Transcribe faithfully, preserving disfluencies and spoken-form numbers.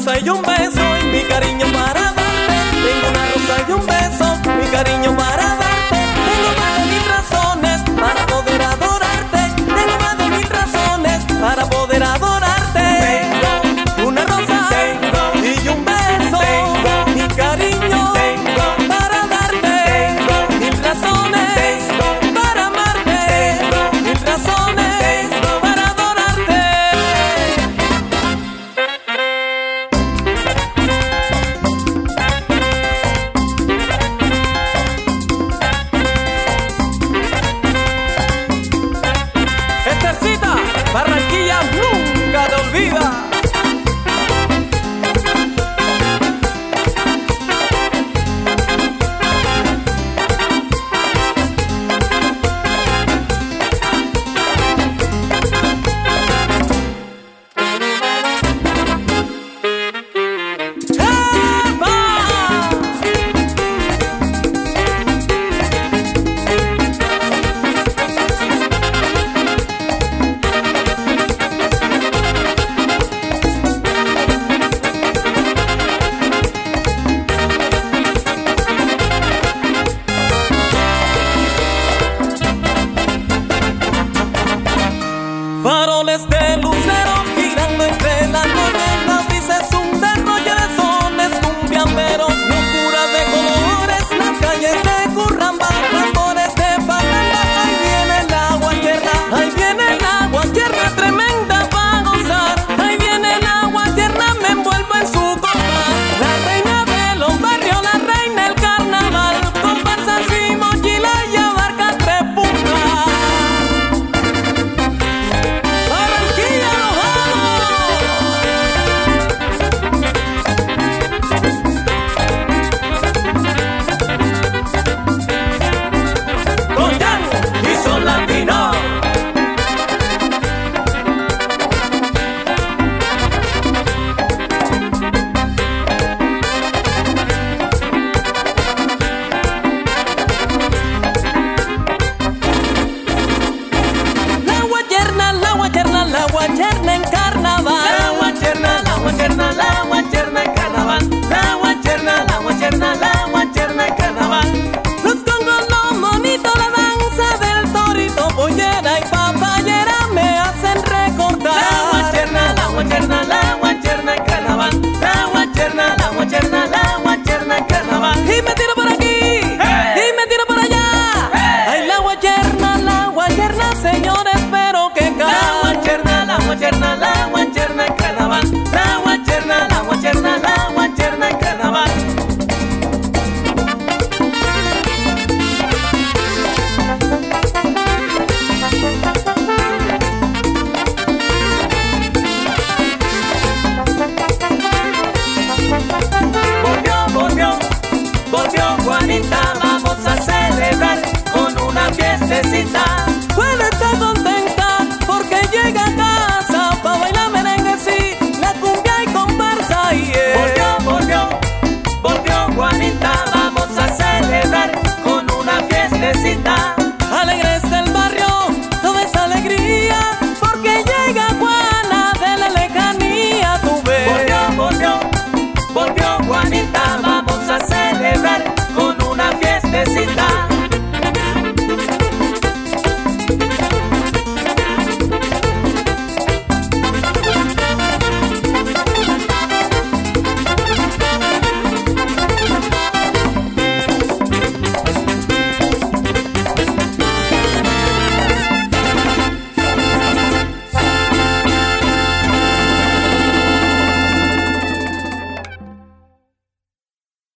rosa y un beso y mi cariño para darte. Tengo una rosa y un beso, mi cariño para darte. Tengo más de mil razones para poder adorarte. Tengo más de mil razones para poder adorarte. Tengo una rosa tengo, y un beso, tengo, mi cariño tengo, para darte. Tengo mil razones tengo, para amarte. Tengo mil razones tengo, para adorarte. Estercita, Barranquilla nunca te olvida. Faroles de lucero girando entre las colmenas, dices un derroche de sones, cumbiamberos, locura de colores, las calles de Curramba, tambores de Panamba. Ahí viene la guayerna, ahí viene la guayerna tremenda pa' gozar. Ahí viene la guayerna, me envuelvo en su compás. La reina de los barrios, la reina del carnaval, comparsas y mochila y abarca tres puntas. La guayerna en carnaval. La guayerna, la guayerna, la guayerna en carnaval. La guayerna, la guayerna, la guayerna en carnaval. Los congos, los monitos, la danza del torito, pollera y papayera me hacen recordar. La guayerna, la guayerna, la guayerna en carnaval. La guayerna, la guayerna, la guayerna en carnaval. Y me tiro por aquí, hey, y me tiro por allá, hey. Ay, la guayerna, la guayerna, señores, pero que cara. La guayerna, la guayerna en carnaval. La guayerna, la guayerna, la guayerna en carnaval. Volvió, volvió, volvió Juanita, vamos a celebrar con una fiestecita.